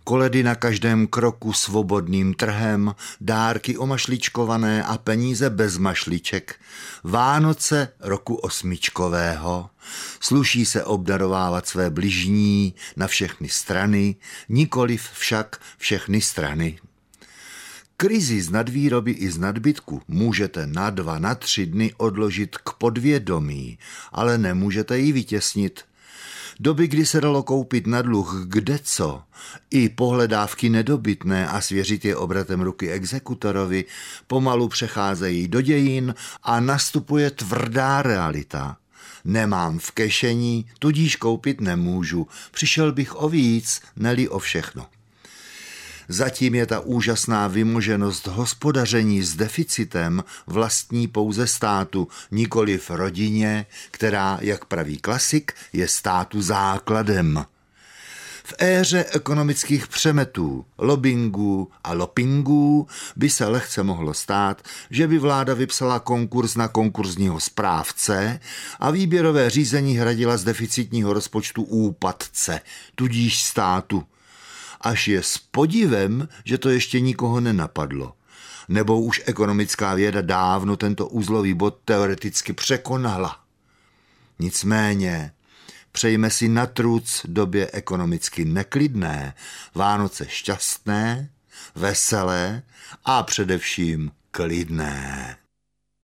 koledy na každém kroku svobodným trhem, dárky omašličkované a peníze bez mašliček, Vánoce roku osmičkového. Sluší se obdarovávat své bližní na všechny strany, nikoliv však všechny strany. Krizi z nadvýroby i z nadbytku můžete na 2, na 3 dny odložit k podvědomí, ale nemůžete ji vytěsnit. Doby, kdy se dalo koupit na dluh kdeco, i pohledávky nedobytné a svěřit je obratem ruky exekutorovi, pomalu přecházejí do dějin a nastupuje tvrdá realita. Nemám v kešení, tudíž koupit nemůžu. Přišel bych o víc, neli o všechno. Zatím je ta úžasná vymoženost hospodaření s deficitem vlastní pouze státu, nikoliv rodině, která, jak praví klasik, je státu základem. V éře ekonomických přemetů, lobbingů a lopingů by se lehce mohlo stát, že by vláda vypsala konkurs na konkurzního správce a výběrové řízení hradila z deficitního rozpočtu úplatce, tudíž státu. Až je s podivem, že to ještě nikoho nenapadlo. Nebo už ekonomická věda dávno tento uzlový bod teoreticky překonala. Nicméně, přejme si na truc době ekonomicky neklidné, Vánoce šťastné, veselé a především klidné.